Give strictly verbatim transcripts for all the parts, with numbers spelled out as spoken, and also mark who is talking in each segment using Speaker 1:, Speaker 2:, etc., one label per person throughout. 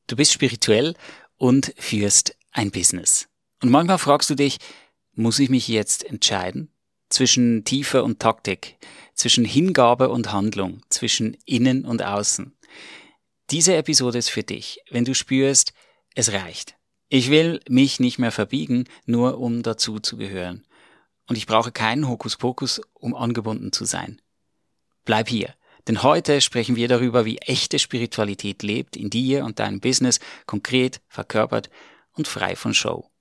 Speaker 1: Du bist spirituell und führst ein Business. Und manchmal fragst du dich, muss ich mich jetzt entscheiden? Zwischen Tiefe und Taktik, zwischen Hingabe und Handlung, zwischen Innen und Außen. Diese Episode ist für dich, wenn du spürst, es reicht. Ich will mich nicht mehr verbiegen, nur um dazu zu gehören. Und ich brauche keinen Hokuspokus, um angebunden zu sein. Bleib hier. Denn heute sprechen wir darüber, wie echte Spiritualität lebt in dir und deinem Business, konkret, verkörpert und frei von Show.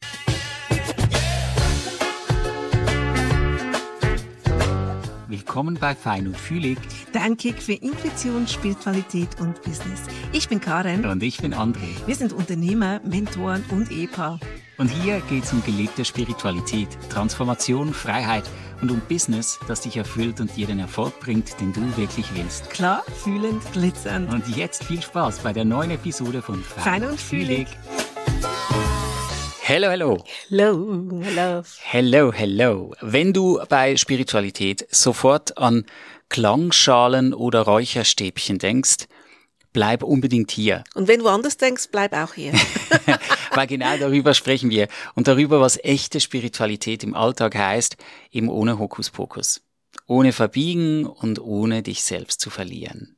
Speaker 1: Willkommen bei Fein und Fühlig.
Speaker 2: Dein Kick für Intuition, Spiritualität und Business. Ich bin Karen.
Speaker 1: Und ich bin André.
Speaker 2: Wir sind Unternehmer, Mentoren und Ehepaar.
Speaker 1: Und hier geht es um gelebte Spiritualität, Transformation, Freiheit und um Business, das dich erfüllt und dir den Erfolg bringt, den du wirklich willst.
Speaker 2: Klar, fühlend, glitzernd.
Speaker 1: Und jetzt viel Spaß bei der neuen Episode von Fein,
Speaker 2: Fein und Fühlig.
Speaker 1: Hello, hello.
Speaker 2: Hello, hello.
Speaker 1: Hello, hello. Wenn du bei Spiritualität sofort an Klangschalen oder Räucherstäbchen denkst, bleib unbedingt hier.
Speaker 2: Und wenn du anders denkst, bleib auch hier.
Speaker 1: Weil genau darüber sprechen wir und darüber, was echte Spiritualität im Alltag heißt, eben ohne Hokuspokus. Ohne Verbiegen und ohne dich selbst zu verlieren.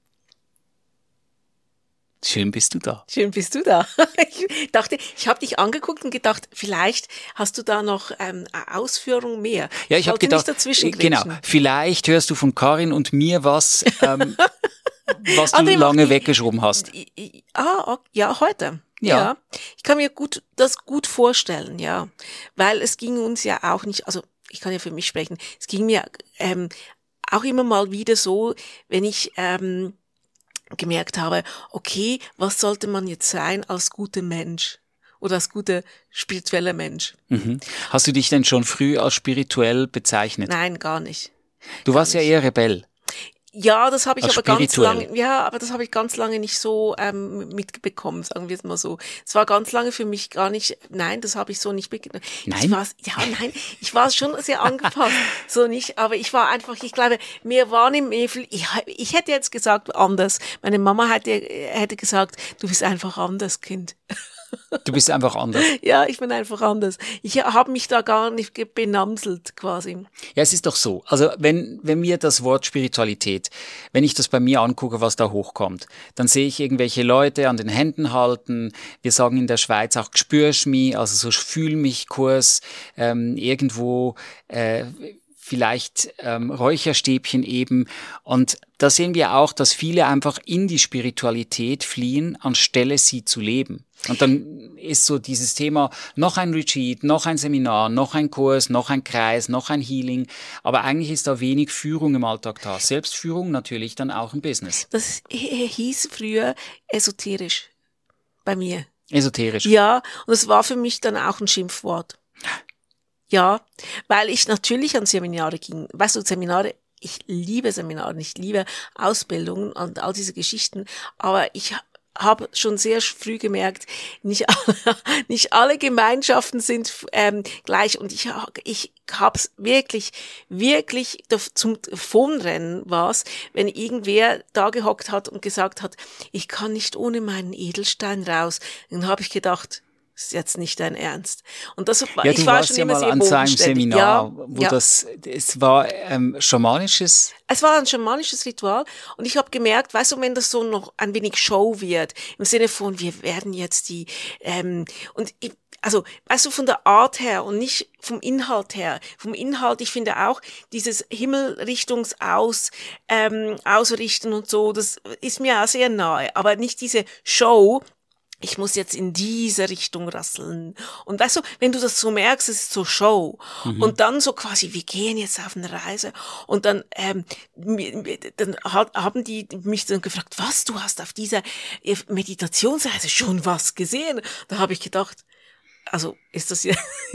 Speaker 1: Schön bist du da.
Speaker 2: Schön bist du da. Ich dachte, ich habe dich angeguckt und gedacht, vielleicht hast du da noch ähm, eine Ausführung mehr.
Speaker 1: Ja, ich habe gedacht, genau, vielleicht hörst du von Karin und mir was, ähm, was du lange weggeschoben hast.
Speaker 2: Ah, ja, heute. Ja. ja, ich kann mir gut das gut vorstellen, ja, weil es ging uns ja auch nicht, also ich kann ja für mich sprechen, es ging mir ähm, auch immer mal wieder so, wenn ich ähm, gemerkt habe, okay, was sollte man jetzt sein als guter Mensch oder als guter spiritueller Mensch?
Speaker 1: Mhm. Hast du dich denn schon früh als spirituell bezeichnet?
Speaker 2: Nein, gar nicht.
Speaker 1: Du warst ja eher Rebell.
Speaker 2: Ja, das habe ich
Speaker 1: als
Speaker 2: aber ganz lange, ja, aber das habe ich ganz lange nicht so ähm, mitbekommen, sagen wir es mal so. Es war ganz lange für mich gar nicht, nein, das habe ich so nicht mitgenommen.
Speaker 1: Nein?
Speaker 2: Ich war, ja, nein, ich war schon sehr angepasst, so nicht, aber ich war einfach, ich glaube, mir waren im Evel, ich, ich hätte jetzt gesagt anders. Meine Mama hätte, hätte gesagt, du bist einfach anders, Kind.
Speaker 1: Du bist einfach anders.
Speaker 2: Ja, ich bin einfach anders. Ich habe mich da gar nicht benamselt quasi.
Speaker 1: Ja, es ist doch so. Also wenn wenn mir das Wort Spiritualität, wenn ich das bei mir angucke, was da hochkommt, dann sehe ich irgendwelche Leute an den Händen halten. Wir sagen in der Schweiz auch «Gspürsch mi», also so «Fühl mich» Kurs, ähm, irgendwo äh, vielleicht ähm, Räucherstäbchen eben. Und da sehen wir auch, dass viele einfach in die Spiritualität fliehen, anstelle sie zu leben. Und dann ist so dieses Thema noch ein Retreat, noch ein Seminar, noch ein Kurs, noch ein Kreis, noch ein Healing. Aber eigentlich ist da wenig Führung im Alltag da. Selbstführung natürlich dann auch im Business.
Speaker 2: Das hieß früher esoterisch bei mir.
Speaker 1: Esoterisch?
Speaker 2: Ja, und es war für mich dann auch ein Schimpfwort. Ja, weil ich natürlich an Seminare ging. Weißt du, Seminare, ich liebe Seminare, ich liebe Ausbildungen und all diese Geschichten, aber ich habe schon sehr früh gemerkt, nicht alle, nicht alle Gemeinschaften sind ähm, gleich und ich ich habe es wirklich wirklich zum Davonrennen war's, wenn irgendwer da gehockt hat und gesagt hat, ich kann nicht ohne meinen Edelstein raus. Dann habe ich gedacht, das ist jetzt nicht dein Ernst. Und das
Speaker 1: ja, ich war schon ja immer mal sehr an seinem Seminar, ja, wo ja. das, es war ähm, schamanisches.
Speaker 2: Es war ein schamanisches Ritual und ich habe gemerkt, weißt du, wenn das so noch ein wenig Show wird, im Sinne von, wir werden jetzt die, ähm, und ich, also, weißt du, von der Art her und nicht vom Inhalt her. Vom Inhalt, ich finde auch, dieses Himmelrichtungsaus, ähm, Ausrichten und so, das ist mir auch sehr nahe, aber nicht diese Show, ich muss jetzt in diese Richtung rasseln. Und weißt du, wenn du das so merkst, es ist so Show. Mhm. Und dann so quasi, wir gehen jetzt auf eine Reise. Und dann, ähm, dann haben die mich dann gefragt, was, du hast auf dieser Meditationsreise schon was gesehen? Da habe ich gedacht, also ist das jetzt,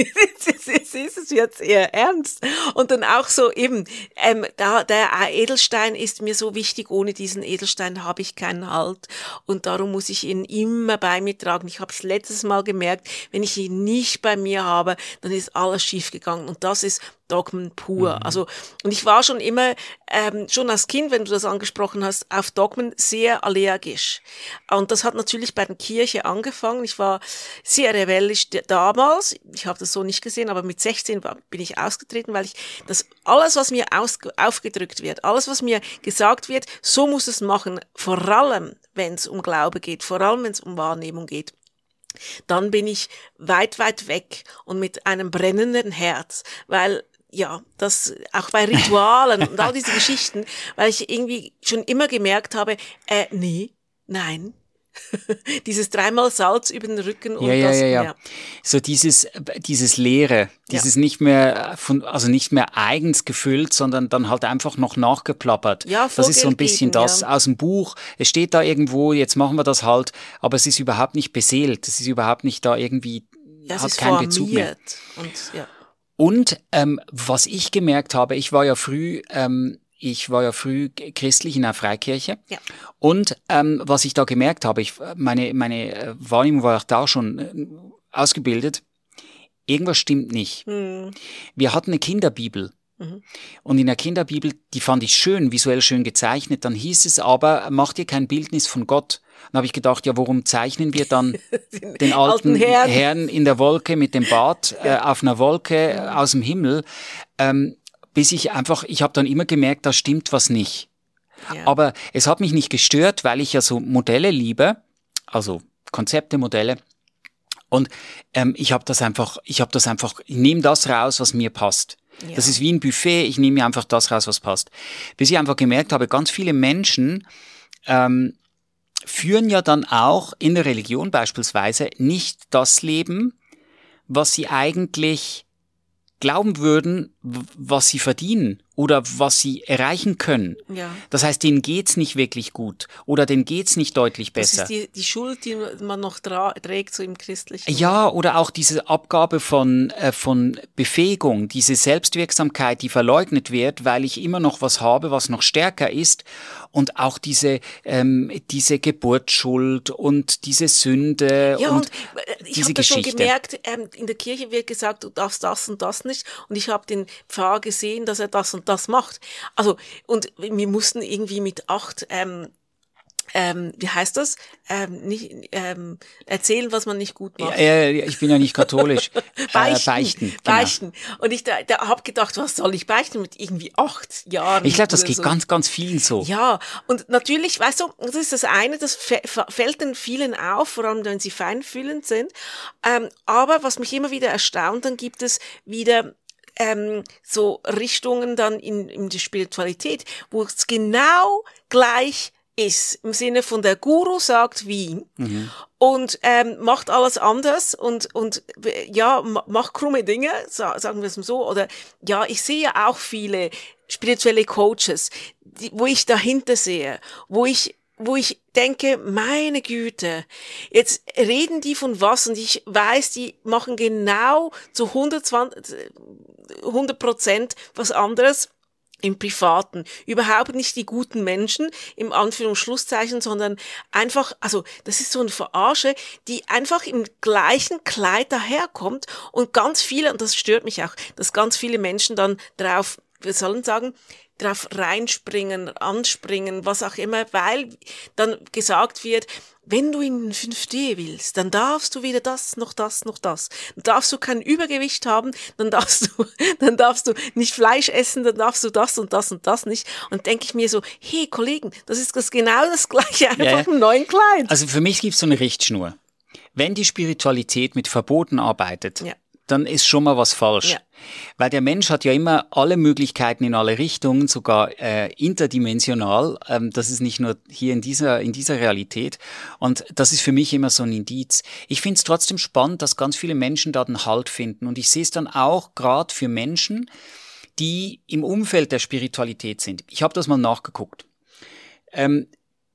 Speaker 2: ist es jetzt eher ernst? Und dann auch so eben, ähm, da der Edelstein ist mir so wichtig, ohne diesen Edelstein habe ich keinen Halt und darum muss ich ihn immer bei mir tragen. Ich habe es letztes Mal gemerkt, wenn ich ihn nicht bei mir habe, dann ist alles schief gegangen und das ist Dogmen pur. Mhm. Also, und ich war schon immer, ähm, schon als Kind, wenn du das angesprochen hast, auf Dogmen sehr allergisch. Und das hat natürlich bei der Kirche angefangen. Ich war sehr rebellisch damals. Ich habe das so nicht gesehen, aber mit sechzehn war, bin ich ausgetreten, weil ich das, alles, was mir aus, aufgedrückt wird, alles, was mir gesagt wird, so muss es machen. Vor allem, wenn es um Glaube geht, vor allem, wenn es um Wahrnehmung geht. Dann bin ich weit, weit weg und mit einem brennenden Herz, weil ja, das auch bei Ritualen und all diese Geschichten, weil ich irgendwie schon immer gemerkt habe, äh, nee, nein, dieses dreimal Salz über den Rücken und
Speaker 1: ja, ja,
Speaker 2: das,
Speaker 1: ja, ja.
Speaker 2: ja.
Speaker 1: So dieses, dieses Leere, dieses ja. nicht mehr von, also nicht mehr eigens gefüllt, sondern dann halt einfach noch nachgeplappert.
Speaker 2: Ja,
Speaker 1: das ist so ein bisschen
Speaker 2: geben,
Speaker 1: das
Speaker 2: ja.
Speaker 1: aus dem Buch. Es steht da irgendwo, jetzt machen wir das halt, aber es ist überhaupt nicht beseelt. Es ist überhaupt nicht da irgendwie,
Speaker 2: ja,
Speaker 1: hat keinen Bezug mehr.
Speaker 2: Und, ja.
Speaker 1: Und ähm, was ich gemerkt habe, ich war ja früh, ähm, ich war ja früh christlich in einer Freikirche. Ja. Und ähm, was ich da gemerkt habe, ich, meine meine Wahrnehmung war auch da schon äh, ausgebildet. Irgendwas stimmt nicht. Hm. Wir hatten eine Kinderbibel. Mhm. Und in der Kinderbibel, die fand ich schön, visuell schön gezeichnet. Dann hieß es aber, macht ihr kein Bildnis von Gott. Dann habe ich gedacht, ja, warum zeichnen wir dann den, den alten, alten Herrn. Herrn in der Wolke mit dem Bart äh, auf einer Wolke äh, aus dem Himmel? Ähm, bis ich einfach, ich habe dann immer gemerkt, da stimmt was nicht. Ja. Aber es hat mich nicht gestört, weil ich ja so Modelle liebe, also Konzepte, Modelle. Und ähm, ich habe das einfach, ich habe das einfach, ich nehme das raus, was mir passt. Ja. Das ist wie ein Buffet, ich nehme mir einfach das raus, was passt. Bis ich einfach gemerkt habe, ganz viele Menschen ähm, führen ja dann auch in der Religion beispielsweise nicht das Leben, was sie eigentlich glauben würden, was sie verdienen oder was sie erreichen können. Ja. Das heißt, denen geht's nicht wirklich gut oder denen geht's nicht deutlich besser.
Speaker 2: Das ist die, die Schuld, die man noch tra- trägt, so im Christlichen.
Speaker 1: Ja, oder auch diese Abgabe von, äh, von Befähigung, diese Selbstwirksamkeit, die verleugnet wird, weil ich immer noch was habe, was noch stärker ist. Und auch diese, ähm, diese Geburtsschuld und diese Sünde
Speaker 2: ja,
Speaker 1: und,
Speaker 2: und ich
Speaker 1: diese
Speaker 2: habe das
Speaker 1: Geschichte.
Speaker 2: schon gemerkt, ähm, in der Kirche wird gesagt, du darfst das und das nicht. Und ich habe den Pfarrer gesehen, dass er das und das macht. Also, und wir mussten irgendwie mit acht, ähm, ähm, wie heißt das? Ähm, nicht, ähm, erzählen, was man nicht gut macht.
Speaker 1: Ja, ja, ich bin ja nicht katholisch.
Speaker 2: beichten.
Speaker 1: Äh, beichten. Genau.
Speaker 2: Beichten. Und ich da, da habe gedacht, was soll ich beichten mit irgendwie acht Jahren?
Speaker 1: Ich glaube, das geht
Speaker 2: so.
Speaker 1: ganz, ganz vielen so.
Speaker 2: Ja, und natürlich, weißt du, das ist das eine, das fällt den vielen auf, vor allem wenn sie feinfühlend sind. Ähm, aber was mich immer wieder erstaunt, dann gibt es wieder ähm, so Richtungen dann in, in die Spiritualität, wo es genau gleich ist, im Sinne von der Guru sagt wie mhm. und ähm, macht alles anders und und ja, macht krumme Dinge, sagen wir es mal so, oder ja, ich sehe ja auch viele spirituelle Coaches, die, wo ich dahinter sehe, wo ich wo ich denke, meine Güte, jetzt reden die von was und ich weiß, die machen genau zu hundertzwanzig, hundert Prozent was anderes im Privaten. Überhaupt nicht die guten Menschen, im Anführungs-Schlusszeichen, sondern einfach, also das ist so eine Verarsche, die einfach im gleichen Kleid daherkommt und ganz viele, und das stört mich auch, dass ganz viele Menschen dann drauf, wir sollen sagen, drauf reinspringen, anspringen, was auch immer, weil dann gesagt wird, wenn du in fünf D willst, dann darfst du wieder das, noch das, noch das. Dann darfst du kein Übergewicht haben, dann darfst du, dann darfst du nicht Fleisch essen, dann darfst du das und das und das nicht. Und denke ich mir so, hey Kollegen, das ist das genau das Gleiche, einfach ja, im neuen Kleid.
Speaker 1: Also für mich gibt es so eine Richtschnur. Wenn die Spiritualität mit Verboten arbeitet, ja. dann ist schon mal was falsch. Ja. Weil der Mensch hat ja immer alle Möglichkeiten in alle Richtungen, sogar äh, interdimensional. Ähm, das ist nicht nur hier in dieser in dieser Realität. Und das ist für mich immer so ein Indiz. Ich finde es trotzdem spannend, dass ganz viele Menschen da den Halt finden. Und ich sehe es dann auch gerade für Menschen, die im Umfeld der Spiritualität sind. Ich habe das mal nachgeguckt. Ähm,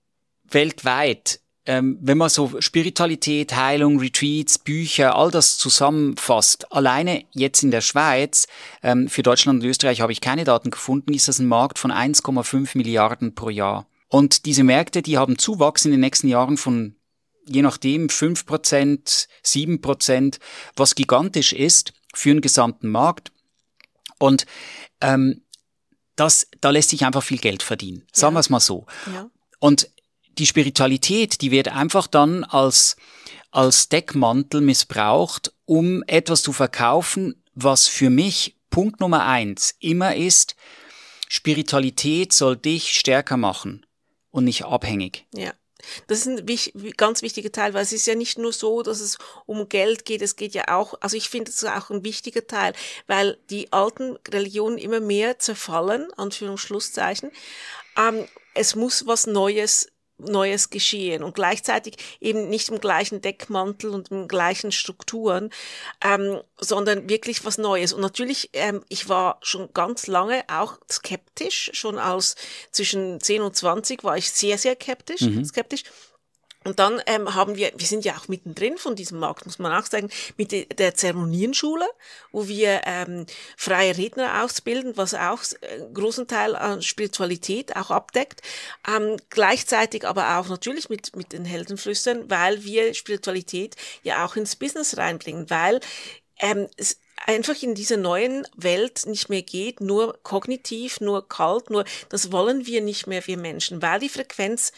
Speaker 1: weltweit, Ähm, wenn man so Spiritualität, Heilung, Retreats, Bücher, all das zusammenfasst, alleine jetzt in der Schweiz, ähm, für Deutschland und Österreich habe ich keine Daten gefunden, ist das ein Markt von eins Komma fünf Milliarden pro Jahr. Und diese Märkte, die haben Zuwachs in den nächsten Jahren von, je nachdem, fünf Prozent, sieben Prozent, was gigantisch ist für den gesamten Markt. Und ähm, das, da lässt sich einfach viel Geld verdienen. Sagen
Speaker 2: Ja.
Speaker 1: wir es mal so.
Speaker 2: Ja.
Speaker 1: Und die Spiritualität, die wird einfach dann als, als Deckmantel missbraucht, um etwas zu verkaufen, was für mich Punkt Nummer eins immer ist: Spiritualität soll dich stärker machen und nicht abhängig.
Speaker 2: Ja. Das ist ein wich- ganz wichtiger Teil, weil es ist ja nicht nur so, dass es um Geld geht, es geht ja auch, also ich finde es auch ein wichtiger Teil, weil die alten Religionen immer mehr zerfallen, Anführungs- und Schlusszeichen. Ähm, es muss was Neues Neues geschehen und gleichzeitig eben nicht im gleichen Deckmantel und in gleichen Strukturen, ähm, sondern wirklich was Neues. Und natürlich, ähm, ich war schon ganz lange auch skeptisch, schon als zwischen zehn und zwanzig war ich sehr, sehr skeptisch,
Speaker 1: Mhm.
Speaker 2: skeptisch. Und dann ähm, haben wir, wir sind ja auch mittendrin von diesem Markt, muss man auch sagen, mit de, der Zeremonienschule, wo wir ähm, freie Redner ausbilden, was auch einen großen Teil an Spiritualität auch abdeckt. Ähm, gleichzeitig aber auch natürlich mit, mit den Heldenflüstern, weil wir Spiritualität ja auch ins Business reinbringen, weil ähm, es einfach in dieser neuen Welt nicht mehr geht, nur kognitiv, nur kalt, nur das wollen wir nicht mehr, wir Menschen, weil die Frequenz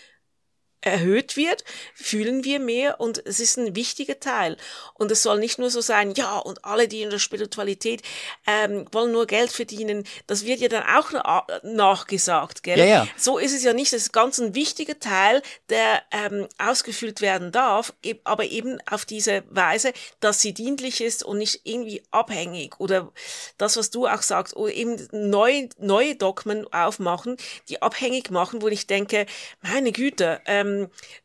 Speaker 2: erhöht wird, fühlen wir mehr und es ist ein wichtiger Teil. Und es soll nicht nur so sein, ja, und alle, die in der Spiritualität ähm, wollen nur Geld verdienen, das wird ja dann auch na- nachgesagt, gell?
Speaker 1: Ja, ja.
Speaker 2: So ist es ja nicht, das ist ganz ein wichtiger Teil, der ähm, ausgefüllt werden darf, e- aber eben auf diese Weise, dass sie dienlich ist und nicht irgendwie abhängig oder das, was du auch sagst, oder eben neue, neue Dogmen aufmachen, die abhängig machen, wo ich denke, meine Güte, ähm,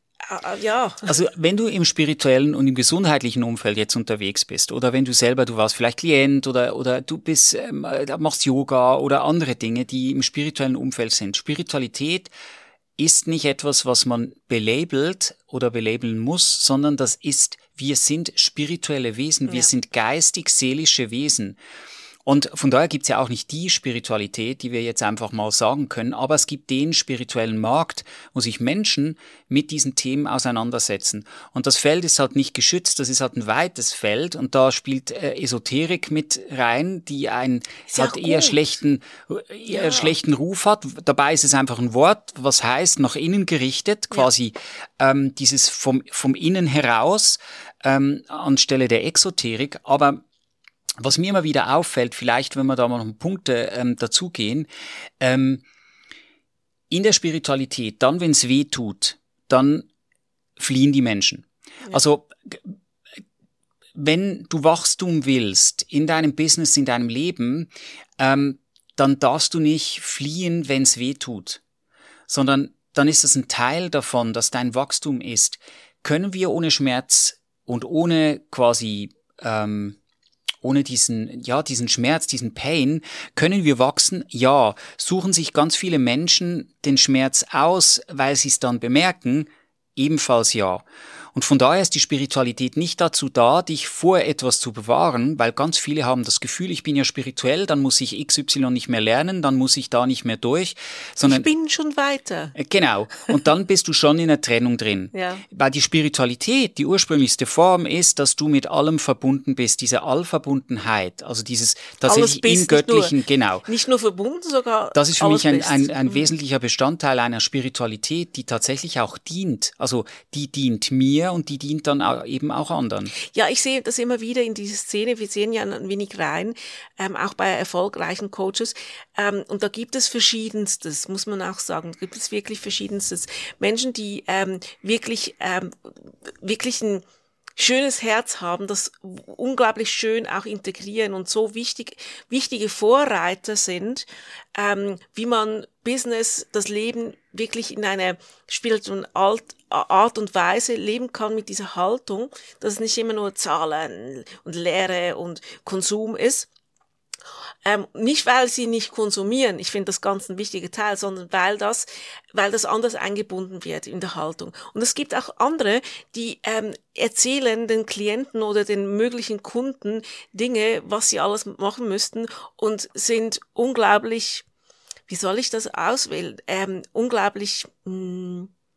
Speaker 2: äh, ja.
Speaker 1: Also wenn du im spirituellen und im gesundheitlichen Umfeld jetzt unterwegs bist oder wenn du selber, du warst vielleicht Klient oder oder du bist ähm, machst Yoga oder andere Dinge, die im spirituellen Umfeld sind. Spiritualität ist nicht etwas, was man belabelt oder belabeln muss, sondern das ist, wir sind spirituelle Wesen, wir
Speaker 2: Ja.
Speaker 1: sind geistig-seelische Wesen. Und von daher gibt's ja auch nicht die Spiritualität, die wir jetzt einfach mal sagen können, aber es gibt den spirituellen Markt, wo sich Menschen mit diesen Themen auseinandersetzen. Und das Feld ist halt nicht geschützt, das ist halt ein weites Feld und da spielt äh, Esoterik mit rein, die einen
Speaker 2: Ist ja
Speaker 1: halt
Speaker 2: auch
Speaker 1: eher
Speaker 2: gut.
Speaker 1: schlechten, eher
Speaker 2: Ja.
Speaker 1: schlechten Ruf hat. Dabei ist es einfach ein Wort, was heißt nach innen gerichtet, quasi ähm, dieses vom, vom Innen heraus ähm, anstelle der Exoterik, aber was mir immer wieder auffällt, vielleicht wenn wir da mal noch Punkte ähm, dazugehen, ähm, in der Spiritualität, dann wenn es weh tut, dann fliehen die Menschen.
Speaker 2: Ja.
Speaker 1: Also g- wenn du Wachstum willst in deinem Business, in deinem Leben, ähm, dann darfst du nicht fliehen, wenn es weh tut, sondern dann ist es ein Teil davon, dass dein Wachstum ist. Können wir ohne Schmerz und ohne quasi ähm, ohne diesen, ja, diesen Schmerz, diesen Pain, können wir wachsen? Ja. Suchen sich ganz viele Menschen den Schmerz aus, weil sie es dann bemerken? Ebenfalls ja. Und von daher ist die Spiritualität nicht dazu da, dich vor etwas zu bewahren, weil ganz viele haben das Gefühl, ich bin ja spirituell, dann muss ich X Y nicht mehr lernen, dann muss ich da nicht mehr durch, sondern
Speaker 2: Ich bin schon weiter.
Speaker 1: Äh, Genau. Und dann bist du schon in der Trennung drin.
Speaker 2: Ja.
Speaker 1: Weil die Spiritualität, die ursprünglichste Form ist, dass du mit allem verbunden bist, diese Allverbundenheit, also dieses tatsächlich
Speaker 2: bist,
Speaker 1: im
Speaker 2: nicht nur-
Speaker 1: Göttlichen, genau.
Speaker 2: Nicht nur verbunden, sogar
Speaker 1: Das ist für
Speaker 2: alles
Speaker 1: mich ein,
Speaker 2: bist.
Speaker 1: ein, ein
Speaker 2: Mhm.
Speaker 1: wesentlicher Bestandteil einer Spiritualität, die tatsächlich auch dient. Also die dient mir und die dient dann auch, eben auch anderen.
Speaker 2: Ja, ich sehe das immer wieder in diese Szene. Wir sehen ja ein wenig rein, ähm, auch bei erfolgreichen Coaches. Ähm, und da gibt es Verschiedenstes, muss man auch sagen. Da gibt es wirklich Verschiedenstes. Menschen, die ähm, wirklich, ähm, wirklich ein schönes Herz haben, das unglaublich schön auch integrieren und so wichtig, wichtige Vorreiter sind, ähm, wie man Business, das Leben wirklich in einer spirituellen Alt- Art und Weise leben kann mit dieser Haltung, dass es nicht immer nur Zahlen und Lehre und Konsum ist. Ähm, nicht, weil sie nicht konsumieren, ich finde das ganz ein wichtiger Teil, sondern weil das, weil das anders eingebunden wird in der Haltung. Und es gibt auch andere, die ähm, erzählen den Klienten oder den möglichen Kunden Dinge, was sie alles machen müssten und sind unglaublich, wie soll ich das auswählen, ähm, unglaublich mh,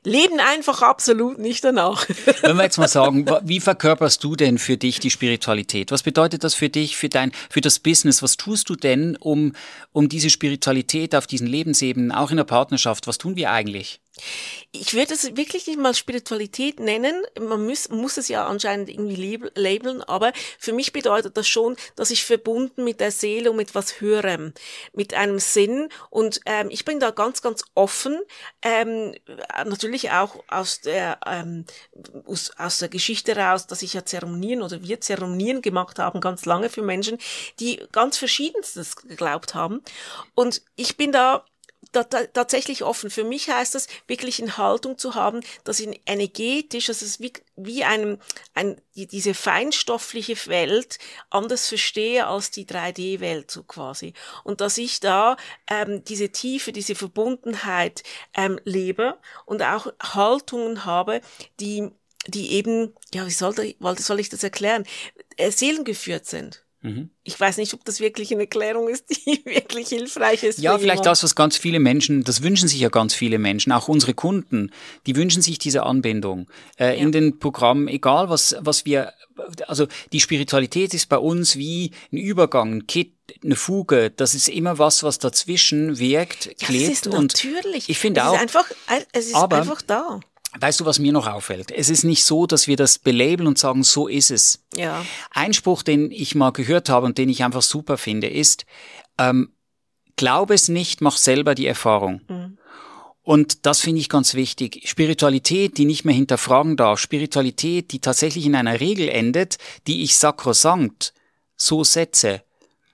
Speaker 2: leben einfach absolut nicht danach.
Speaker 1: Wenn wir jetzt mal sagen, wie verkörperst du denn für dich die Spiritualität? Was bedeutet das für dich, für dein, für das Business? Was tust du denn, um, um diese Spiritualität auf diesen Lebensebenen, auch in der Partnerschaft, was tun wir eigentlich?
Speaker 2: Ich würde es wirklich nicht mal Spiritualität nennen. Man muss, muss es ja anscheinend irgendwie labeln, aber für mich bedeutet das schon, dass ich verbunden mit der Seele und mit was Höherem, mit einem Sinn. Und ähm, ich bin da ganz, ganz offen. Ähm, natürlich auch aus der ähm, aus, aus der Geschichte raus, dass ich ja Zeremonien oder wir Zeremonien gemacht haben, ganz lange für Menschen, die ganz Verschiedenstes geglaubt haben. Und ich bin da tatsächlich offen. Für mich heißt das, wirklich eine Haltung zu haben, dass ich energetisch, dass es wie, wie einem, ein, die, diese feinstoffliche Welt anders verstehe als die drei D Welt, so quasi. Und dass ich da ähm, diese Tiefe, diese Verbundenheit ähm, lebe und auch Haltungen habe, die, die eben, ja, wie soll, wie soll ich das erklären, äh, seelengeführt sind. Ich weiß nicht, ob das wirklich eine Erklärung ist, die wirklich hilfreich ist.
Speaker 1: Ja,
Speaker 2: für
Speaker 1: vielleicht
Speaker 2: jemand.
Speaker 1: das, was ganz viele Menschen, das wünschen sich ja ganz viele Menschen, auch unsere Kunden, die wünschen sich diese Anbindung. Äh, ja. In den Programmen, egal was, was wir, also die Spiritualität ist bei uns wie ein Übergang, ein Kit, eine Fuge, das ist immer was, was dazwischen wirkt, klebt.
Speaker 2: Ja, es ist natürlich.
Speaker 1: Und ich finde
Speaker 2: es
Speaker 1: auch.
Speaker 2: Ist einfach, es ist
Speaker 1: aber,
Speaker 2: einfach da.
Speaker 1: Weißt du, was mir noch auffällt? Es ist nicht so, dass wir das belabeln und sagen, so ist es.
Speaker 2: Ja.
Speaker 1: Ein Spruch, den ich mal gehört habe und den ich einfach super finde, ist, ähm, glaub es nicht, mach selber die Erfahrung. Mhm. Und das finde ich ganz wichtig. Spiritualität, die nicht mehr hinterfragen darf, Spiritualität, die tatsächlich in einer Regel endet, die ich sakrosankt so setze,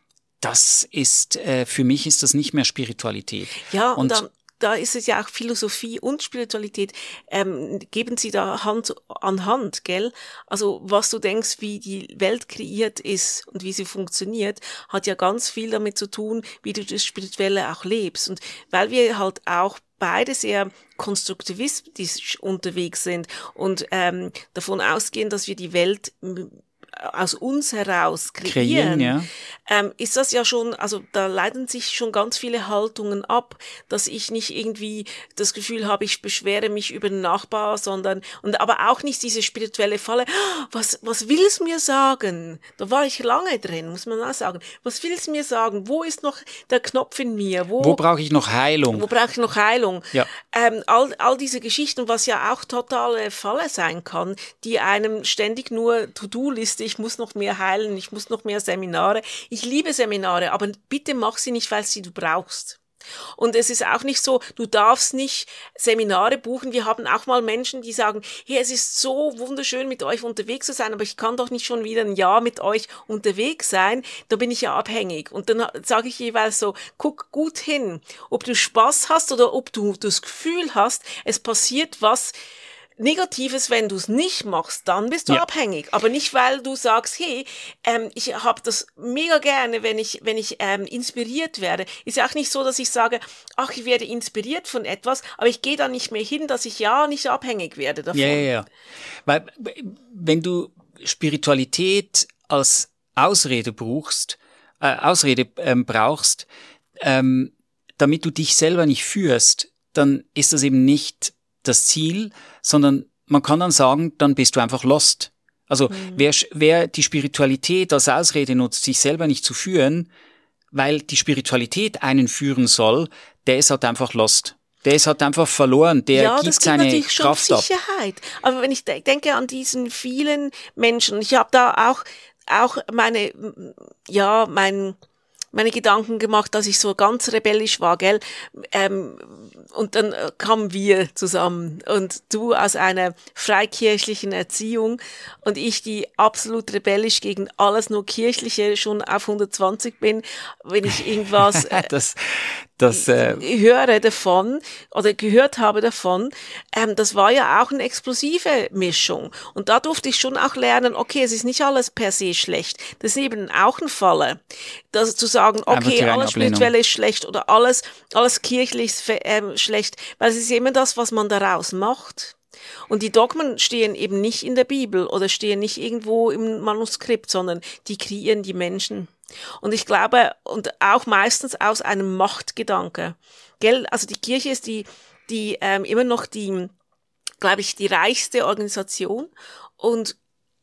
Speaker 1: das ist, äh, für mich ist das nicht mehr Spiritualität.
Speaker 2: Ja, und, und dann da ist es ja auch Philosophie und Spiritualität, ähm, geben sie da Hand an Hand, gell? Also was du denkst, wie die Welt kreiert ist und wie sie funktioniert, hat ja ganz viel damit zu tun, wie du das Spirituelle auch lebst. Und weil wir halt auch beide sehr konstruktivistisch unterwegs sind und ähm, davon ausgehen, dass wir die Welt aus uns heraus kreieren,
Speaker 1: kreieren ja.
Speaker 2: ähm, ist das ja schon, also da leiten sich schon ganz viele Haltungen ab, dass ich nicht irgendwie das Gefühl habe, ich beschwere mich über den Nachbar, sondern, und aber auch nicht diese spirituelle Falle, was, was will es mir sagen? Da war ich lange drin, muss man auch sagen. Was will es mir sagen? Wo ist noch der Knopf in mir? Wo,
Speaker 1: wo brauche ich noch Heilung?
Speaker 2: Wo brauche ich noch Heilung?
Speaker 1: Ja.
Speaker 2: Ähm, all, all diese Geschichten, was ja auch totale Falle sein kann, die einem ständig nur To-Do-Liste, ich muss noch mehr heilen, ich muss noch mehr Seminare. Ich liebe Seminare, aber bitte mach sie nicht, weil sie du brauchst. Und es ist auch nicht so, du darfst nicht Seminare buchen. Wir haben auch mal Menschen, die sagen, hey, es ist so wunderschön, mit euch unterwegs zu sein, aber ich kann doch nicht schon wieder ein Jahr mit euch unterwegs sein. Da bin ich ja abhängig. Und dann sage ich jeweils so, guck gut hin, ob du Spaß hast oder ob du das Gefühl hast, es passiert was Negatives, wenn du es nicht machst, dann bist du ja. abhängig. Aber nicht, weil du sagst, hey, ähm, ich habe das mega gerne, wenn ich wenn ich ähm, inspiriert werde. Ist ja auch nicht so, dass ich sage, ach, ich werde inspiriert von etwas, aber ich gehe da nicht mehr hin, dass ich ja nicht abhängig werde davon.
Speaker 1: Ja, ja, ja. Weil, wenn du Spiritualität als Ausrede brauchst, äh, Ausrede ähm, brauchst, ähm, damit du dich selber nicht führst, dann ist das eben nicht das Ziel, sondern man kann dann sagen, dann bist du einfach lost. Also mhm. wer, wer die Spiritualität als Ausrede nutzt, sich selber nicht zu führen, weil die Spiritualität einen führen soll, der ist halt einfach lost. Der ist halt einfach verloren, der
Speaker 2: ja,
Speaker 1: gibt
Speaker 2: das
Speaker 1: seine
Speaker 2: natürlich schon
Speaker 1: Kraft ab.
Speaker 2: Sicherheit. Aber wenn ich de- denke an diesen vielen Menschen, ich habe da auch auch meine, ja, mein meine Gedanken gemacht, dass ich so ganz rebellisch war, gell? Ähm, und dann kamen wir zusammen und du aus einer freikirchlichen Erziehung und ich, die absolut rebellisch gegen alles nur Kirchliche schon auf hundertzwanzig bin, wenn ich irgendwas äh,
Speaker 1: das, das, äh
Speaker 2: höre davon oder gehört habe davon, ähm, das war ja auch eine explosive Mischung. Und da durfte ich schon auch lernen, okay, es ist nicht alles per se schlecht. Das ist eben auch ein Falle, das zu sagen, okay, alles Spirituelle ist schlecht oder alles, alles kirchlich ist ähm, schlecht, weil es ist immer das, was man daraus macht. Und die Dogmen stehen eben nicht in der Bibel oder stehen nicht irgendwo im Manuskript, sondern die kreieren die Menschen. Und ich glaube, und auch meistens aus einem Machtgedanke. Gell? Also die Kirche ist die, die ähm, immer noch die glaube ich, die reichste Organisation und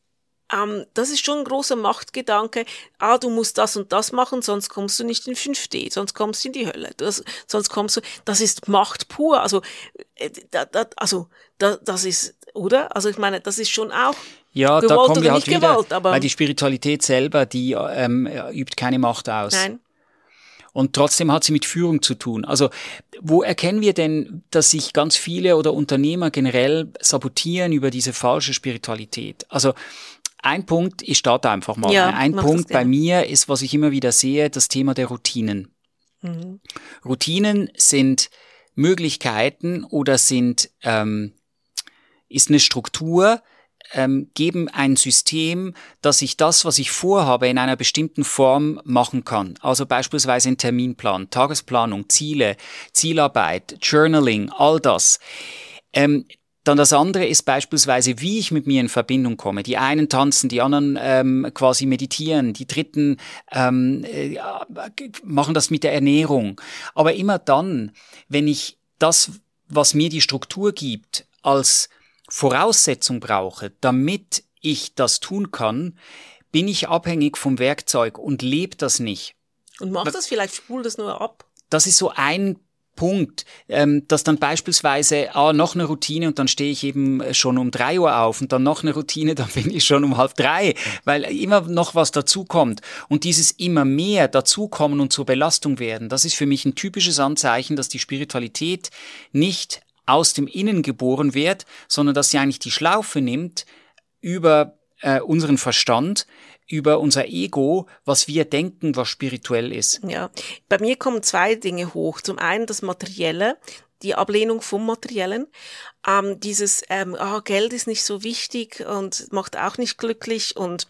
Speaker 2: ähm, das ist schon ein großer Machtgedanke. Ah, du musst das und das machen, sonst kommst du nicht in fünf D, sonst kommst du in die Hölle. Das, sonst kommst du, das ist Macht pur. Also, äh, da, da, also da, das ist, oder? Also ich meine, das ist schon auch
Speaker 1: ja,
Speaker 2: gewollt
Speaker 1: da kommen
Speaker 2: oder
Speaker 1: wir
Speaker 2: nicht
Speaker 1: halt wieder,
Speaker 2: gewollt. Aber
Speaker 1: weil die Spiritualität selber, die ähm, übt keine Macht aus.
Speaker 2: nein.
Speaker 1: Und trotzdem hat sie mit Führung zu tun. Also wo erkennen wir denn, dass sich ganz viele oder Unternehmer generell sabotieren über diese falsche Spiritualität? Also ein Punkt, ich starte einfach mal.
Speaker 2: Ja,
Speaker 1: ein
Speaker 2: mach
Speaker 1: Punkt
Speaker 2: das gerne.
Speaker 1: bei mir ist, was ich immer wieder sehe, das Thema der Routinen.
Speaker 2: Mhm.
Speaker 1: Routinen sind Möglichkeiten oder sind ähm, ist eine Struktur, ähm, geben ein System, dass ich das, was ich vorhabe, in einer bestimmten Form machen kann. Also beispielsweise ein Terminplan, Tagesplanung, Ziele, Zielarbeit, Journaling, all das. Ähm, Dann das andere ist beispielsweise, wie ich mit mir in Verbindung komme. Die einen tanzen, die anderen ähm, quasi meditieren, die dritten ähm, äh, machen das mit der Ernährung. Aber immer dann, wenn ich das, was mir die Struktur gibt, als Voraussetzung brauche, damit ich das tun kann, bin ich abhängig vom Werkzeug und lebe das nicht.
Speaker 2: Und mach das vielleicht, spul das nur ab.
Speaker 1: Das ist so ein Punkt, ähm, dass dann beispielsweise ah, noch eine Routine und dann stehe ich eben schon um drei Uhr auf und dann noch eine Routine, dann bin ich schon um halb drei, weil immer noch was dazukommt. Und dieses immer mehr dazukommen und zur Belastung werden, das ist für mich ein typisches Anzeichen, dass die Spiritualität nicht aus dem Innen geboren wird, sondern dass sie eigentlich die Schlaufe nimmt über äh, unseren Verstand, über unser Ego, was wir denken, was spirituell ist.
Speaker 2: Ja, bei mir kommen zwei Dinge hoch. Zum einen das Materielle, die Ablehnung vom Materiellen. Ähm, dieses, ähm, ah, Geld ist nicht so wichtig und macht auch nicht glücklich und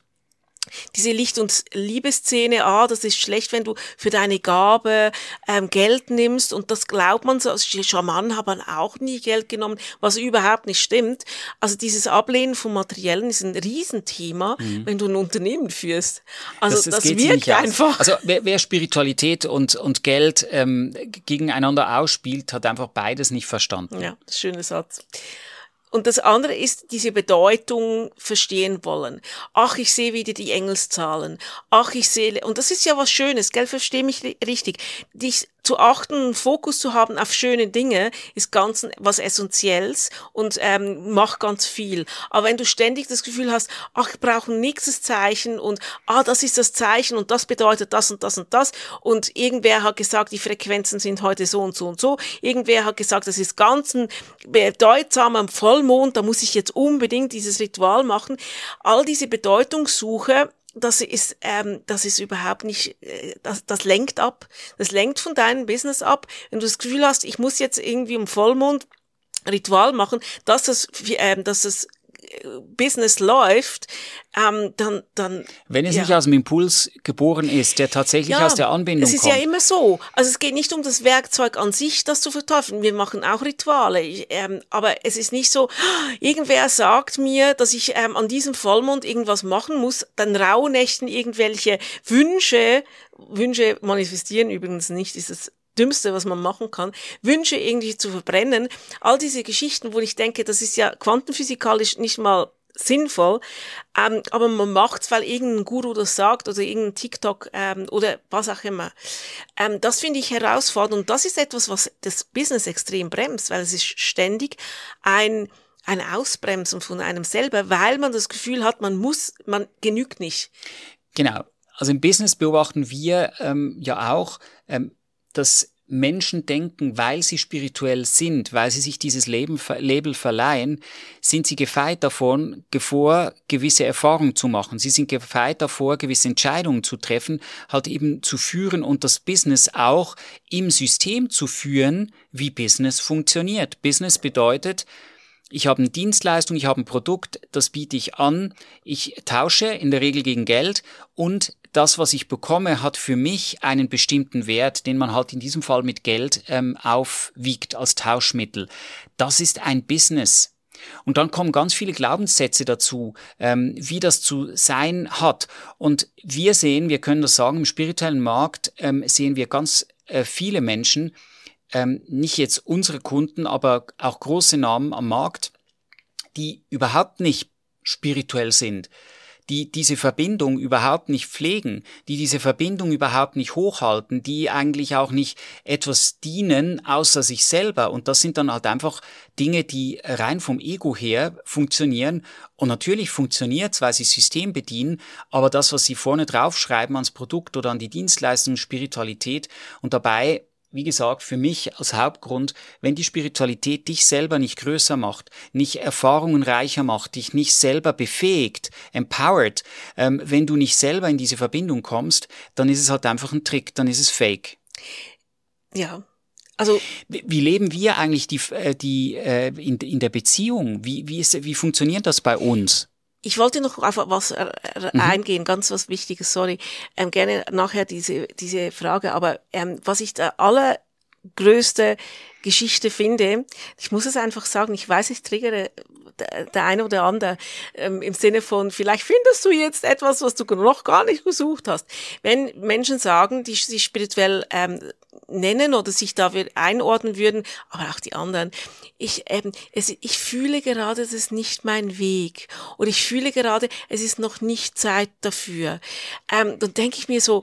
Speaker 2: diese Licht- und Liebesszene, ah, das ist schlecht, wenn du für deine Gabe ähm, Geld nimmst und das glaubt man so, also Schamanen haben auch nie Geld genommen, was überhaupt nicht stimmt. Also dieses Ablehnen vom Materiellen ist ein Riesenthema, mhm. wenn du ein Unternehmen führst. Also das, das, das wirkt einfach.
Speaker 1: Also wer, wer Spiritualität und, und Geld ähm, gegeneinander ausspielt, hat einfach beides nicht verstanden.
Speaker 2: Ja, das ist ein schöner Satz. Und das andere ist diese Bedeutung verstehen wollen. Ach, ich sehe wieder die Engelszahlen. Ach, ich sehe, und das ist ja was Schönes, gell, versteh mich richtig. Dich zu achten, einen Fokus zu haben auf schöne Dinge, ist ganz was Essentielles und ähm, macht ganz viel. Aber wenn du ständig das Gefühl hast, ach, ich brauche ein nächstes Zeichen und ah, das ist das Zeichen und das bedeutet das und das und das und irgendwer hat gesagt, die Frequenzen sind heute so und so und so. Irgendwer hat gesagt, das ist ganz ein bedeutsamer Vollmond, da muss ich jetzt unbedingt dieses Ritual machen. All diese Bedeutungssuche, das ist, ähm, das ist überhaupt nicht, äh, das, das lenkt ab. Das lenkt von deinem Business ab. Wenn du das Gefühl hast, ich muss jetzt irgendwie um Vollmond Ritual machen, dass das, ähm, dass das Business läuft, ähm, dann, dann.
Speaker 1: Wenn es
Speaker 2: ja.
Speaker 1: nicht aus dem Impuls geboren ist, der tatsächlich
Speaker 2: ja,
Speaker 1: aus der Anbindung kommt.
Speaker 2: Es ist
Speaker 1: kommt.
Speaker 2: ja immer so. Also es geht nicht um das Werkzeug an sich, das zu verteufeln. Wir machen auch Rituale, ich, ähm, aber es ist nicht so, irgendwer sagt mir, dass ich ähm, an diesem Vollmond irgendwas machen muss, dann Rauhnächten irgendwelche Wünsche, Wünsche manifestieren übrigens nicht, ist es Dümmste, was man machen kann, Wünsche irgendwie zu verbrennen. All diese Geschichten, wo ich denke, das ist ja quantenphysikalisch nicht mal sinnvoll, ähm, aber man macht's, weil irgendein Guru das sagt oder irgendein TikTok ähm, oder was auch immer. Ähm, das finde ich herausfordernd und das ist etwas, was das Business extrem bremst, weil es ist ständig ein ein Ausbremsen von einem selber, weil man das Gefühl hat, man muss, man genügt nicht.
Speaker 1: Genau. Also im Business beobachten wir ähm, ja auch, ähm, dass Menschen denken, weil sie spirituell sind, weil sie sich dieses Leben, Label verleihen, sind sie gefeit davon, davor, gewisse Erfahrungen zu machen. Sie sind gefeit davor, gewisse Entscheidungen zu treffen, halt eben zu führen und das Business auch im System zu führen, wie Business funktioniert. Business bedeutet, ich habe eine Dienstleistung, ich habe ein Produkt, das biete ich an, ich tausche in der Regel gegen Geld und das, was ich bekomme, hat für mich einen bestimmten Wert, den man halt in diesem Fall mit Geld ähm, aufwiegt als Tauschmittel. Das ist ein Business. Und dann kommen ganz viele Glaubenssätze dazu, ähm, wie das zu sein hat. Und wir sehen, wir können das sagen, im spirituellen Markt ähm, sehen wir ganz äh, viele Menschen, ähm, nicht jetzt unsere Kunden, aber auch große Namen am Markt, die überhaupt nicht spirituell sind, die diese Verbindung überhaupt nicht pflegen, die diese Verbindung überhaupt nicht hochhalten, die eigentlich auch nicht etwas dienen außer sich selber. Und das sind dann halt einfach Dinge, die rein vom Ego her funktionieren. Und natürlich funktioniert es, weil sie System bedienen, aber das, was sie vorne draufschreiben ans Produkt oder an die Dienstleistung, Spiritualität und dabei, wie gesagt, für mich als Hauptgrund, wenn die Spiritualität dich selber nicht größer macht, nicht Erfahrungen reicher macht, dich nicht selber befähigt, empowered, ähm, wenn du nicht selber in diese Verbindung kommst, dann ist es halt einfach ein Trick, dann ist es fake.
Speaker 2: Ja, also
Speaker 1: wie, wie leben wir eigentlich die, die äh, in, in der Beziehung? Wie, wie, ist, wie funktioniert das bei uns?
Speaker 2: Ich wollte noch auf was äh,
Speaker 1: Mhm.
Speaker 2: eingehen, ganz was Wichtiges, sorry. Ähm, gerne nachher diese diese Frage, aber ähm, was ich der allergrößte Geschichte finde, ich muss es einfach sagen, ich weiß, ich triggere der, der eine oder andere ähm, im Sinne von, vielleicht findest du jetzt etwas, was du noch gar nicht gesucht hast. Wenn Menschen sagen, die sich spirituell ähm, nennen oder sich da einordnen würden, aber auch die anderen, ich, ähm, es, ich fühle gerade, das ist nicht mein Weg. Oder ich fühle gerade, es ist noch nicht Zeit dafür. Ähm, dann denke ich mir so,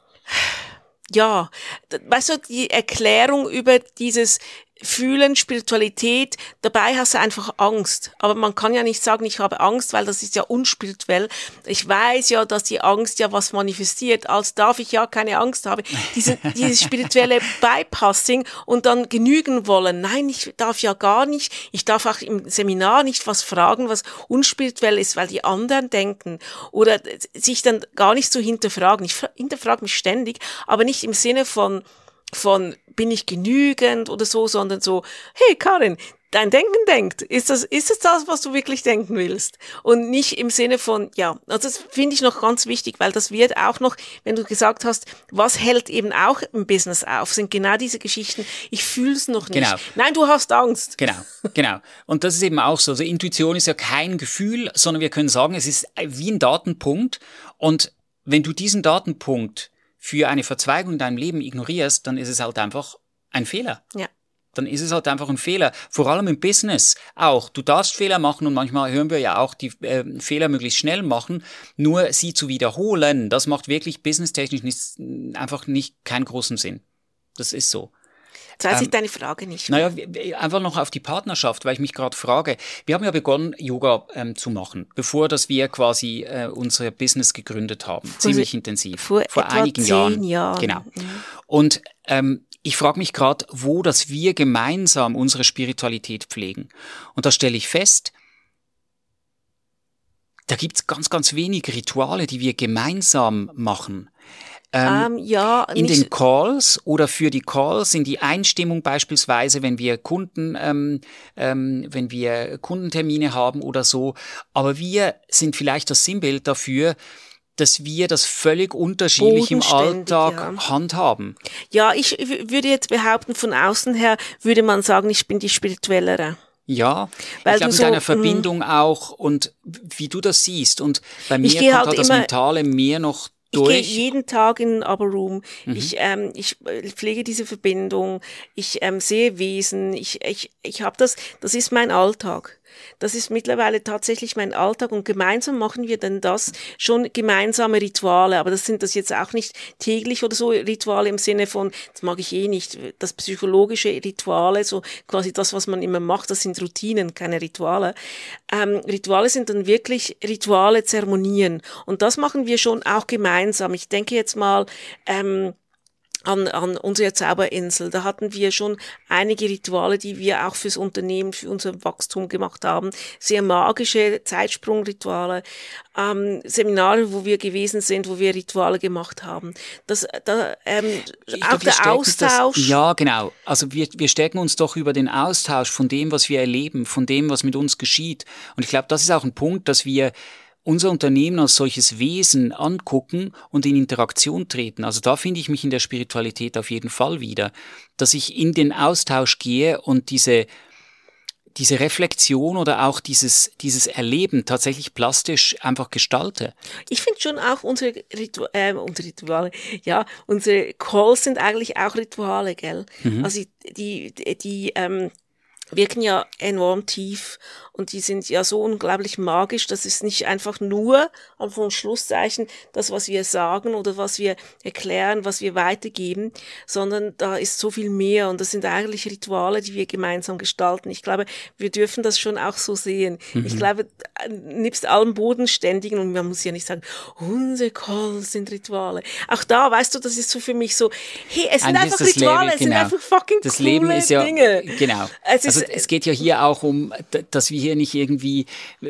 Speaker 2: ja, weißt du, die Erklärung über dieses Fühlen, Spiritualität, dabei hast du einfach Angst. Aber man kann ja nicht sagen, ich habe Angst, weil das ist ja unspirituell. Ich weiß ja, dass die Angst ja was manifestiert, als darf ich ja keine Angst haben. Diese, dieses spirituelle Bypassing und dann genügen wollen. Nein, ich darf ja gar nicht. Ich darf auch im Seminar nicht was fragen, was unspirituell ist, weil die anderen denken. Oder sich dann gar nicht so hinterfragen. Ich hinterfrage mich ständig, aber nicht im Sinne von von bin ich genügend oder so, sondern so, hey Karin, dein Denken denkt. Ist das, ist es das, was du wirklich denken willst? Und nicht im Sinne von, ja, also das finde ich noch ganz wichtig, weil das wird auch noch, wenn du gesagt hast, was hält eben auch im Business auf, sind genau diese Geschichten, ich fühle es noch nicht.
Speaker 1: Genau.
Speaker 2: Nein, du hast Angst.
Speaker 1: Genau, genau. Und das ist eben auch so. Also Intuition ist ja kein Gefühl, sondern wir können sagen, es ist wie ein Datenpunkt. Und wenn du diesen Datenpunkt für eine Verzweigung in deinem Leben ignorierst, dann ist es halt einfach ein Fehler.
Speaker 2: Ja.
Speaker 1: Dann ist es halt einfach ein Fehler. Vor allem im Business auch. Du darfst Fehler machen und manchmal hören wir ja auch die äh, Fehler möglichst schnell machen. Nur sie zu wiederholen, das macht wirklich businesstechnisch nicht, einfach nicht keinen großen Sinn. Das ist so.
Speaker 2: Jetzt weiß
Speaker 1: Ähm,
Speaker 2: ich deine Frage nicht mehr.
Speaker 1: Naja, einfach noch auf die Partnerschaft, weil ich mich gerade frage. Wir haben ja begonnen, Yoga ähm, zu machen, bevor dass wir quasi äh, unser Business gegründet haben. Vor, Ziemlich intensiv.
Speaker 2: Vor, vor etwa
Speaker 1: einigen
Speaker 2: zehn
Speaker 1: Jahren.
Speaker 2: Jahren.
Speaker 1: Genau.
Speaker 2: Mhm.
Speaker 1: Und ähm, ich frage mich gerade, wo dass wir gemeinsam unsere Spiritualität pflegen. Und da stelle ich fest, da gibt's ganz, ganz wenig Rituale, die wir gemeinsam machen. Ähm,
Speaker 2: Ähm, ja,
Speaker 1: in
Speaker 2: nicht,
Speaker 1: den Calls oder für die Calls, in die Einstimmung beispielsweise, wenn wir Kunden, ähm, ähm, wenn wir Kundentermine haben oder so. Aber wir sind vielleicht das Sinnbild dafür, dass wir das völlig unterschiedlich im
Speaker 2: Bodenständig,
Speaker 1: Alltag
Speaker 2: ja.
Speaker 1: handhaben.
Speaker 2: ja, ich w- würde jetzt behaupten, von außen her würde man sagen, ich bin die Spirituellere.
Speaker 1: Ja,
Speaker 2: Weil
Speaker 1: ich glaube
Speaker 2: du
Speaker 1: mit
Speaker 2: so,
Speaker 1: deiner
Speaker 2: mm.
Speaker 1: Verbindung auch und wie du das siehst. Und bei mir
Speaker 2: Ich gehe
Speaker 1: kommt
Speaker 2: halt
Speaker 1: halt das
Speaker 2: immer-
Speaker 1: Mentale mehr noch
Speaker 2: Ich gehe
Speaker 1: durch.
Speaker 2: jeden Tag in den Upper Room.
Speaker 1: Mhm.
Speaker 2: Ich, ähm, ich äh, pflege diese Verbindung. Ich ähm, sehe Wesen. Ich, ich, ich habe das. Das ist mein Alltag. Das ist mittlerweile tatsächlich mein Alltag und gemeinsam machen wir dann das, schon gemeinsame Rituale, aber das sind das jetzt auch nicht täglich oder so Rituale im Sinne von, das mag ich eh nicht, das psychologische Rituale, so quasi das, was man immer macht, das sind Routinen, keine Rituale. Ähm, Rituale sind dann wirklich Rituale, Zeremonien und das machen wir schon auch gemeinsam. Ich denke jetzt mal, ähm, An, an unserer Zauberinsel. Da hatten wir schon einige Rituale, die wir auch fürs Unternehmen, für unser Wachstum gemacht haben. Sehr magische Zeitsprungrituale, ähm, Seminare, wo wir gewesen sind, wo wir Rituale gemacht haben. Das, da, ähm,
Speaker 1: Ich
Speaker 2: auch
Speaker 1: glaub, wir
Speaker 2: der
Speaker 1: stärken uns
Speaker 2: Austausch.
Speaker 1: Das, ja, genau. Also wir, wir stärken uns doch über den Austausch von dem, was wir erleben, von dem, was mit uns geschieht. Und ich glaube, das ist auch ein Punkt, dass wir unser Unternehmen als solches Wesen angucken und in Interaktion treten. Also da finde ich mich in der Spiritualität auf jeden Fall wieder, dass ich in den Austausch gehe und diese diese Reflexion oder auch dieses dieses Erleben tatsächlich plastisch einfach gestalte.
Speaker 2: Ich finde schon auch unsere, Ritu äh, unsere Rituale, ja, unsere Calls sind eigentlich auch Rituale, gell?
Speaker 1: Mhm.
Speaker 2: Also die, die, die ähm, wirken ja enorm tief und die sind ja so unglaublich magisch, das ist nicht einfach nur, Anführungs- und Schlusszeichen, das, was wir sagen oder was wir erklären, was wir weitergeben, sondern da ist so viel mehr und das sind eigentlich Rituale, die wir gemeinsam gestalten. Ich glaube, wir dürfen das schon auch so sehen. Mhm. Ich glaube, nebst allem Bodenständigen, und man muss ja nicht sagen, unsere Calls sind Rituale. Auch da, weißt du, das ist so für mich so, hey, es sind einfach Rituale, Leben, es genau. sind einfach fucking das coole Leben ist ja, Dinge.
Speaker 1: Genau. Es, ist, also, es geht ja hier auch um, dass wir hier nicht irgendwie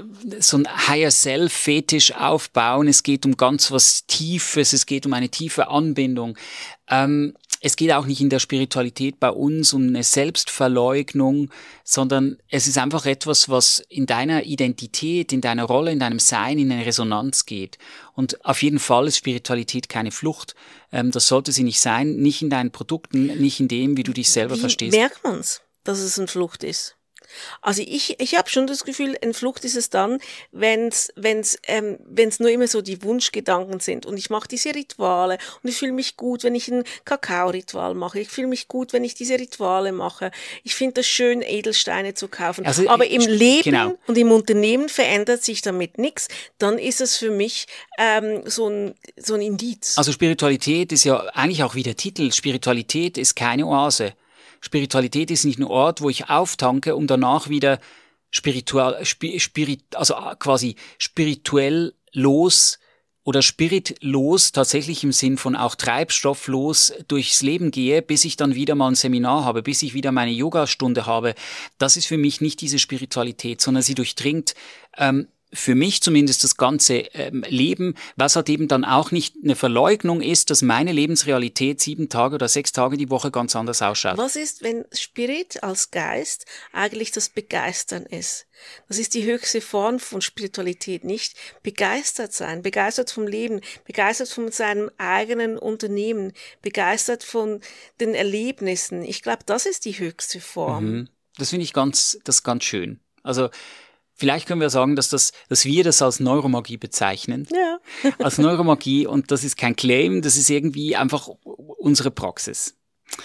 Speaker 1: so ein Higher Self-Fetisch aufbauen. Es geht um ganz was Tiefes, es geht um eine tiefe Anbindung. Ähm, Es geht auch nicht in der Spiritualität bei uns um eine Selbstverleugnung, sondern es ist einfach etwas, was in deiner Identität, in deiner Rolle, in deinem Sein in eine Resonanz geht. Und auf jeden Fall ist Spiritualität keine Flucht. Ähm, das sollte sie nicht sein, nicht in deinen Produkten, nicht in dem, wie du dich selber
Speaker 2: wie
Speaker 1: verstehst.
Speaker 2: Wie merkt man's, dass es eine Flucht ist? Also ich ich habe schon das Gefühl, eine Flucht ist es dann, wenn's wenn's ähm, wenn's nur immer so die Wunschgedanken sind und ich mache diese Rituale und ich fühle mich gut, wenn ich ein Kakao-Ritual mache. Ich fühle mich gut, wenn ich diese Rituale mache. Ich finde das schön, Edelsteine zu kaufen. Also, aber im Leben genau. und im Unternehmen verändert sich damit nichts. Dann ist es für mich ähm, so ein so ein Indiz.
Speaker 1: Also Spiritualität ist ja eigentlich auch wie der Titel. Spiritualität ist keine Oase. Spiritualität ist nicht ein Ort, wo ich auftanke, um danach wieder spiritual, spirit, also quasi spirituell los oder spiritlos, tatsächlich im Sinn von auch treibstofflos durchs Leben gehe, bis ich dann wieder mal ein Seminar habe, bis ich wieder meine Yogastunde habe. Das ist für mich nicht diese Spiritualität, sondern sie durchdringt ähm, für mich zumindest das ganze ähm, Leben, was halt eben dann auch nicht eine Verleugnung ist, dass meine Lebensrealität sieben Tage oder sechs Tage die Woche ganz anders ausschaut.
Speaker 2: Was ist, wenn Spirit als Geist eigentlich das Begeistern ist? Das ist die höchste Form von Spiritualität, nicht begeistert sein, begeistert vom Leben, begeistert von seinem eigenen Unternehmen, begeistert von den Erlebnissen. Ich glaube, das ist die höchste Form.
Speaker 1: Mhm. Das finde ich ganz, das ganz schön. Also vielleicht können wir sagen, dass, das, dass wir das als Neuromagie bezeichnen.
Speaker 2: Ja.
Speaker 1: Als Neuromagie, und das ist kein Claim, das ist irgendwie einfach unsere Praxis.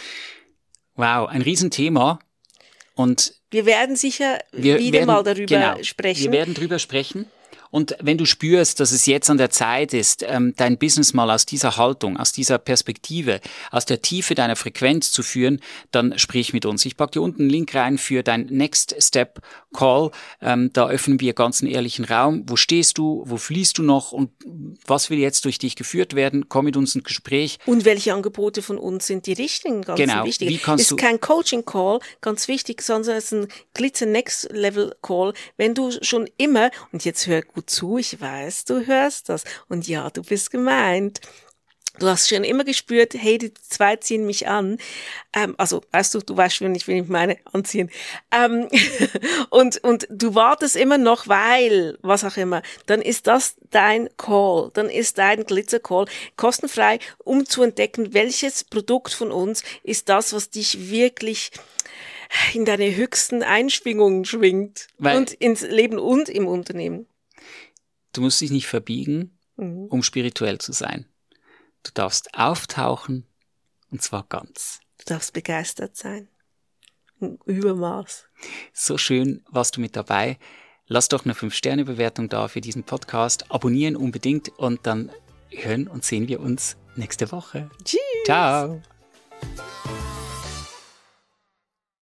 Speaker 1: Wow, ein Riesenthema. Und
Speaker 2: wir werden sicher wir wieder werden, mal darüber
Speaker 1: genau,
Speaker 2: sprechen.
Speaker 1: Wir werden darüber sprechen. Und wenn du spürst, dass es jetzt an der Zeit ist, dein Business mal aus dieser Haltung, aus dieser Perspektive, aus der Tiefe deiner Frequenz zu führen, dann sprich mit uns. Ich packe dir unten einen Link rein für dein Next Step Call. Da öffnen wir ganz einen ehrlichen Raum. Wo stehst du? Wo fließt du noch? Und was will jetzt durch dich geführt werden? Komm mit uns ins Gespräch.
Speaker 2: Und welche Angebote von uns sind die richtigen? Ganz
Speaker 1: genau.
Speaker 2: wichtig.
Speaker 1: Wie kannst
Speaker 2: ist
Speaker 1: du
Speaker 2: kein Coaching Call, ganz wichtig, sondern es ist ein Glitzer Next Level Call. Wenn du schon immer, und jetzt hör gut zu, ich weiß, du hörst das. Und ja, du bist gemeint. Du hast schon immer gespürt, hey, die zwei ziehen mich an. Ähm, also, weißt du, du weißt schon nicht, wen ich meine, anziehen. Ähm, und, und du wartest immer noch, weil, was auch immer, dann ist das dein Call, dann ist dein Glitzer-Call kostenfrei, um zu entdecken, welches Produkt von uns ist das, was dich wirklich in deine höchsten Einschwingungen schwingt. Weil und ins Leben und im Unternehmen.
Speaker 1: Du musst dich nicht verbiegen, mhm. um spirituell zu sein. Du darfst auftauchen, und zwar ganz.
Speaker 2: Du darfst begeistert sein. Im Übermaß.
Speaker 1: So schön warst du mit dabei. Lass doch eine fünf Sterne Bewertung da für diesen Podcast. Abonnieren unbedingt und dann hören und sehen wir uns nächste Woche.
Speaker 2: Tschüss.
Speaker 1: Ciao.